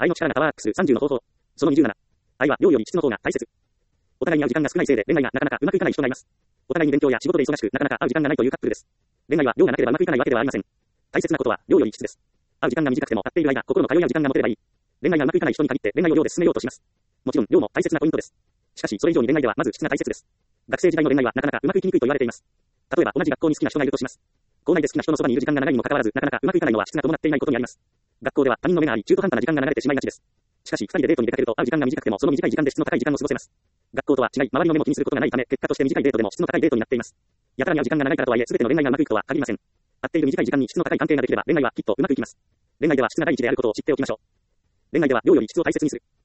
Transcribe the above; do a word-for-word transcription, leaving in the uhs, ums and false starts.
愛の力がパワーアップするさんじゅうの方法。そのにじゅうなな。愛は量より質の方が大切。お互いに会う時間が少ないせいで恋愛がなかなかうまくいかない人がいます。お互いに勉強や仕事で忙しくなかなか会う時間がないというカップルです。恋愛は量がなければうまくいかないわけではありません。大切なことは量より質です。会う時間が短くても会っている間、心の通い合う時間が持てればいい。恋愛がうまくいかない人に限って恋愛を量で進めようとします。もちろん量も大切なポイントです。しかしそれ以上に恋愛ではまず質が大切です。学生時代の恋愛はなかなかうまくいきにくいと言われています。例えば同じ学校に好きな人がいるとします。校内で好きな人のそばにいる時間が長いにもかかわらず、なかなかうまくいかないのは質が伴っていないことにあります。学校では他人の目があり、中途半端な時間が流れてしまいがちです。しかし、二人でデートに出かけると会う時間が短くても、その短い時間で質の高い時間を過ごせます。学校とは違い、周りの目も気にすることがないため、結果として短いデートでも質の高いデートになっています。やたらに会う時間が長いからとはいえ、全ての恋愛がうまくいくとは限りません。会っている短い時間に質の高い関係ができれば、恋愛はきっとうまくいきます。恋愛では質が第一であることを知っておきましょう。恋愛では量より質を大切にする。